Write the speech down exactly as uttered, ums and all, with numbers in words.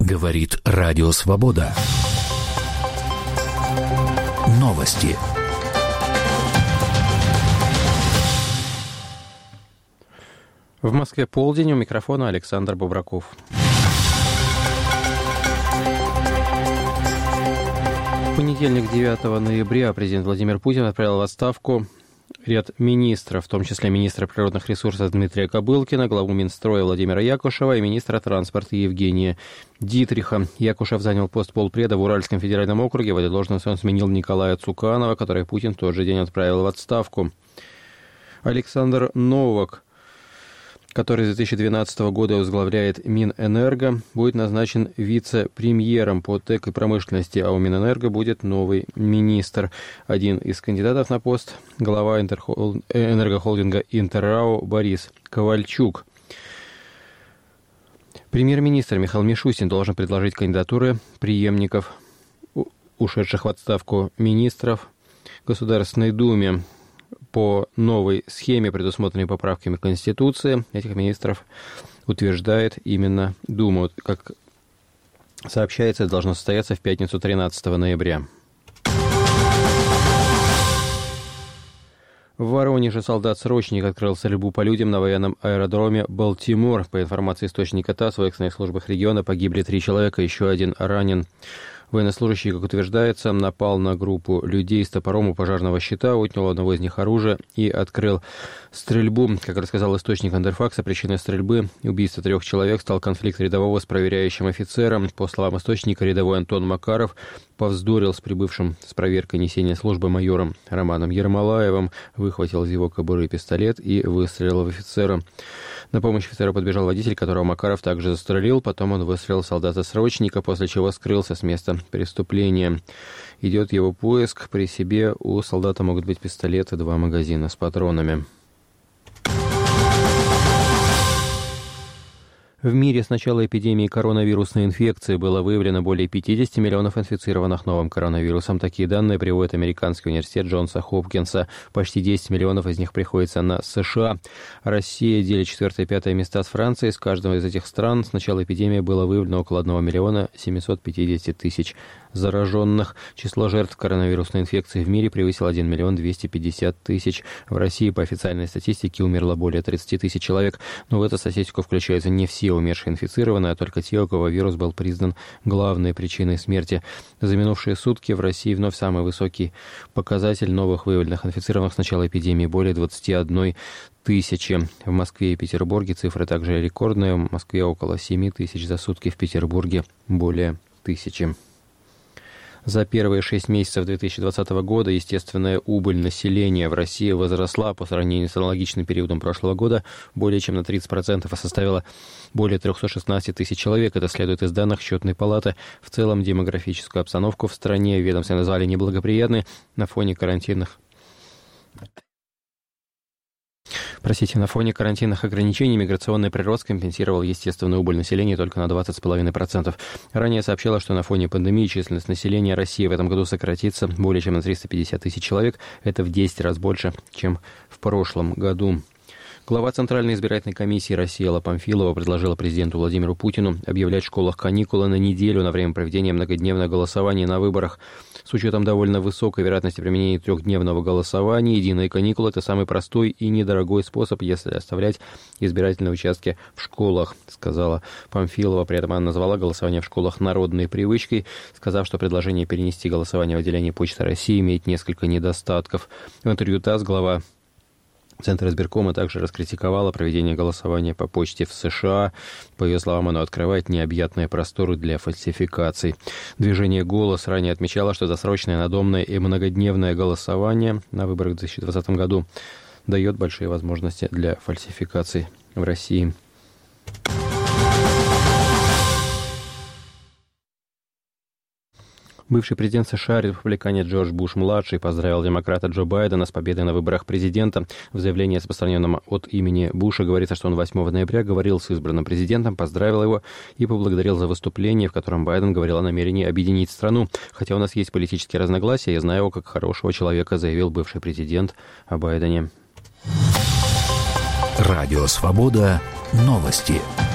Говорит Радио Свобода. Новости. В Москве полдень, у микрофона Александр Бобраков. В понедельник, девятого ноября, президент Владимир Путин отправил в отставку ряд министров, в том числе министра природных ресурсов Дмитрия Кобылкина, главу Минстроя Владимира Якушева и министра транспорта Евгения Дитриха. Якушев занял пост полпреда в Уральском федеральном округе. В этой должности он сменил Николая Цуканова, который Путин в тот же день отправил в отставку. Александр Новак, который с две тысячи двенадцатого года возглавляет Минэнерго, будет назначен вице-премьером по ТЭК и промышленности, а у Минэнерго будет новый министр. Один из кандидатов на пост – глава интерхол... энергохолдинга «Интеррао» Борис Ковальчук. Премьер-министр Михаил Мишустин должен предложить кандидатуры преемников ушедших в отставку министров в Государственной Думе. По новой схеме, предусмотренной поправками Конституции, этих министров утверждает именно Дума. Как сообщается, это должно состояться в пятницу тринадцатого ноября. В Воронеже солдат-срочник открыл стрельбу по людям на военном аэродроме Балтимор. По информации источника ТАСС, в экстренных службах региона погибли три человека, еще один ранен. Военнослужащий, как утверждается, напал на группу людей с топором у пожарного щита, отнял у одного из них оружие и открыл стрельбу. Как рассказал источник Андерфакса, причиной стрельбы и убийства трех человек стал конфликт рядового с проверяющим офицером. По словам источника, рядовой Антон Макаров повздорил с прибывшим с проверкой несения службы майором Романом Ермолаевым, выхватил из его кобуры пистолет и выстрелил в офицера. На помощь офицеру подбежал водитель, которого Макаров также застрелил. Потом он выстрелил солдата-срочника, после чего скрылся с места преступления. Идет его поиск. При себе у солдата могут быть пистолет и два магазина с патронами. В мире с начала эпидемии коронавирусной инфекции было выявлено более пятьдесят миллионов инфицированных новым коронавирусом. Такие данные приводит Американский университет Джонса Хопкинса. Почти десять миллионов из них приходится на США. Россия делит четвертое и пятое места с Францией. С каждого из этих стран с начала эпидемии было выявлено около одного миллиона семисот пятидесяти тысяч зараженных. Число жертв коронавирусной инфекции в мире превысило один миллион двести пятьдесят тысяч. В России по официальной статистике умерло более тридцати тысяч человек. Но в эту статистику включаются не все умершие инфицированные, а только те, у кого вирус был признан главной причиной смерти. За минувшие сутки в России вновь самый высокий показатель новых выявленных инфицированных с начала эпидемии – более двадцати одной тысячи. В Москве и Петербурге цифры также рекордные. В Москве около семи тысяч за сутки, в Петербурге более тысячи. За первые шесть месяцев две тысячи двадцатого года естественная убыль населения в России возросла по сравнению с аналогичным периодом прошлого года более чем на тридцать процентов, и составила более триста шестнадцать тысяч человек. Это следует из данных Счетной палаты. В целом демографическую обстановку в стране ведомстве назвали неблагоприятной на фоне карантинных Простите, на фоне карантинных ограничений миграционный прирост компенсировал естественную убыль населения только на двадцать целых пять десятых процента. Ранее сообщалось, что на фоне пандемии численность населения России в этом году сократится более чем на триста пятьдесят тысяч человек. Это в десять раз больше, чем в прошлом году. Глава Центральной избирательной комиссии России Алла Памфилова предложила президенту Владимиру Путину объявлять в школах каникулы на неделю на время проведения многодневного голосования на выборах. С учетом довольно высокой вероятности применения трехдневного голосования, единые каникулы – это самый простой и недорогой способ, если оставлять избирательные участки в школах, сказала Памфилова. При этом она назвала голосование в школах народной привычкой, сказав, что предложение перенести голосование в отделение Почты России имеет несколько недостатков. В интервью ТАСС глава Центр избиркома также раскритиковала проведение голосования по почте в США. По ее словам, оно открывает необъятные просторы для фальсификаций. Движение «Голос» ранее отмечало, что досрочное, надомное и многодневное голосование на выборах в две тысячи двадцатом году дает большие возможности для фальсификаций в России. Бывший президент США, республиканец Джордж Буш-младший, поздравил демократа Джо Байдена с победой на выборах президента. В заявлении, распространенном от имени Буша, говорится, что он восьмого ноября говорил с избранным президентом, поздравил его и поблагодарил за выступление, в котором Байден говорил о намерении объединить страну. Хотя у нас есть политические разногласия, я знаю его как хорошего человека, заявил бывший президент о Байдене. Радио «Свобода». Новости.